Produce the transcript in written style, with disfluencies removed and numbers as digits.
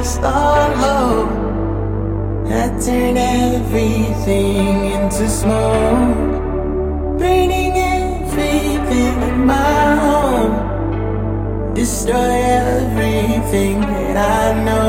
lost all hope. I turn everything into smoke, burning everything in my home. Destroy everything that I know.